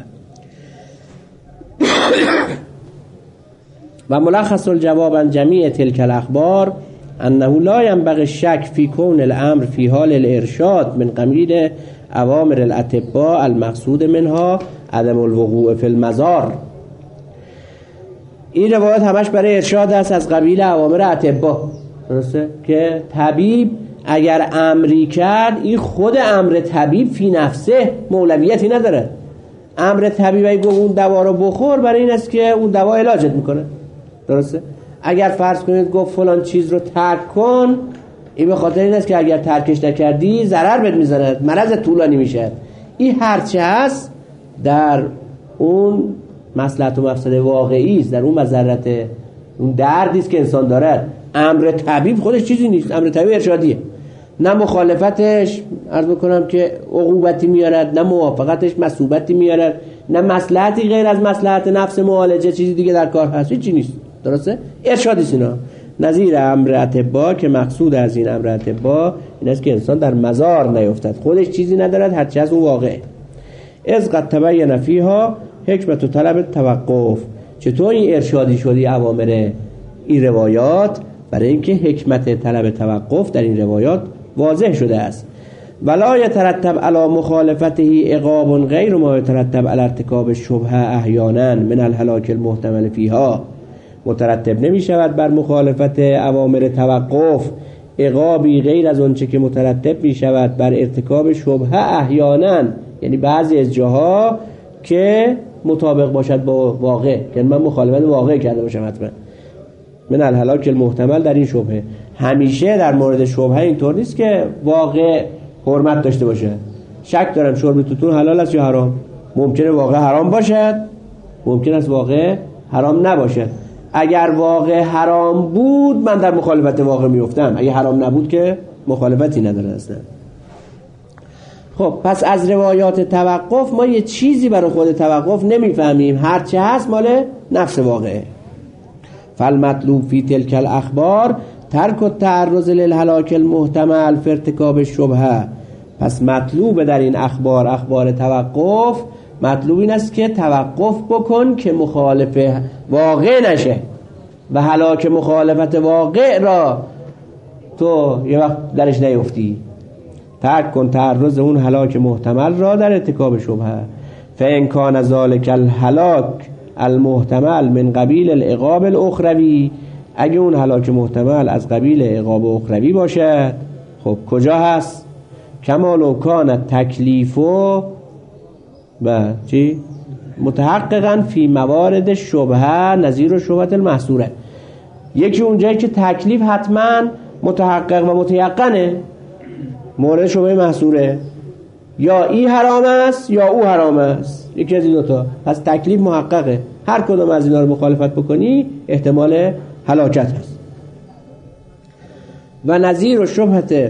و ملخص الجواب عن جمیع تلک الاخبار انه لا ينبغي الشك في كون الامر في حال الارشاد من قبیل اوامر الاطباء المقصود منها عدم الوقوع في المزار. این روایت همش برای ارشاد است از قبیل اوامر اطباء، درسته؟ که طبیب اگر امری کرد، این خود امر طبیب فی نفسه مولویتی نداره. امر طبیبی گفت اون دوا رو بخور، برای این است که اون دوا علاجت میکنه، درسته؟ اگر فرض کنید گفت فلان چیز رو ترک کن، این به خاطر این است که اگر ترکش نکردی ضرر بهت میزنه، مرض طولانی میشه. این هرچه هست در اون مصلحت و مفسده واقعی است، در اون مضرت، اون دردی است که انسان دارد. امر طبیب خودش چیزی نیست، امر طبیب ارشادیه، نه مخالفتش عرض میکنم که عقوبتی میارد، نه موافقتش مصوبتی میارد، نه مصلحتی غیر از مصلحت نفس معالجه چیزی دیگه در کار هست، هیچی نیست، درسته؟ ارشادی است اینا. نظیر امر اطباء که مقصود از این امر اطباء این است که انسان در مزار نیفتد، خودش چیزی ندارد هرچی از اون واقعه. از قد تبین فیها حکمت و طلب توقف. چطور این ارشادی شدی اوامر این روایات؟ برای اینکه حکمت طلب توقف در این روایات واضح شده است. ولا یترتب علی مخالفته عقاب غیر ما یترتب علی ارتکاب الشبهه احیانا من الهلاک المحتمل فیها. مترتب نمی شود بر مخالفت اوامر توقف عقابی غیر از آنچه که مترتب می شود بر ارتکاب شبهه احیانا، یعنی بعضی از جاها که مطابق باشد با واقع، که من مخالفت واقع کرده باشم حتما من الهلاک المحتمل در این شبهه. همیشه در مورد شبهه اینطور نیست که واقع حرمت داشته باشه. شک دارم شرب توتون حلال است یا حرام، ممکنه واقع حرام باشد، ممکن است واقع حرام نباشد. اگر واقع حرام بود من در مخالفت واقع میفتم، اگه حرام نبود که مخالفتی نداره اصلا. خب پس از روایات توقف ما یه چیزی برای خود توقف نمیفهمیم، هرچه هست مال نفس واقعه. فالمطلوب فی تلک الاخبار ترک التعرض للهلاک المحتمل فی ارتکاب الشبهه. پس مطلوب در این اخبار، اخبار توقف، مطلوب این است که توقف بکن که مخالف واقع نشه و هلاک مخالفت واقع را تو یه وقت درش نیفتی. ترک کن تعرض اون هلاک محتمل را در ارتکاب شبهه. فإن کان ذلک الهلاک المحتمل من قبیل العقاب الاخروی، اگه اون هلاک محتمل از قبیل عقاب اخروی باشد، خب کجا هست؟ کما لو کان تکلیف و چی متحققا فی موارد شبهه نظیر و شبهت المحصوره. یکی اونجایی که تکلیف حتما متحقق و متیقنه، مورد شبهه محصوره، یا ای حرام است یا او حرام است، یکی از این دوتا. پس تکلیف محققه، هر کدوم از اینا رو مخالفت بکنی احتمال هلاکت هست. و نظیر و شبهت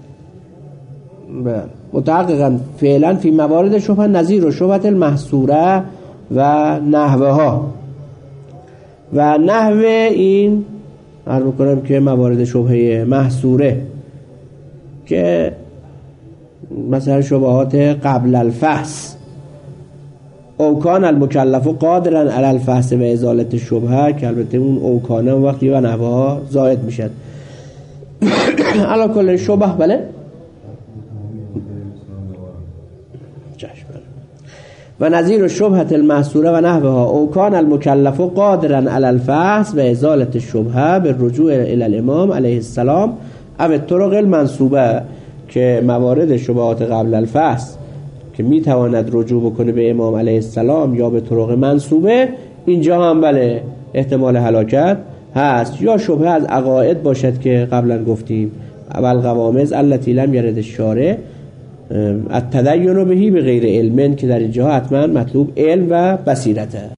متحققا فعلا فی موارد شبهه نظیر و شبهت المحصوره و نحوه ها. و نحوه این عرض میکنم که موارد شبهه محصوره که مثلا شبهات قبل الفحص، او کان المکلف قادرا علی الفحص و ازالت الشبهه، که البته اون او کانه وقتی و نحوه ها زائد میشد. علا کل شبه بله و نظیر الشبهة المحصوره و نحوها او کان المکلف قادرا علی الفحص و ازالت الشبهه بالرجوع الی الامام علیه السلام او الطرق المنصوبه، که موارد شبهات قبل الفحص که میتواند رجوع بکنه به امام علیه السلام یا به طرق منصوبه، اینجا هم بله احتمال هلاکت هست. یا شبهه از عقاید باشد که قبلا گفتیم اول قوامز التي لم يرد الشارع التدین بهی به غیر علم، که در اینجا حتما مطلوب علم و بصیرته.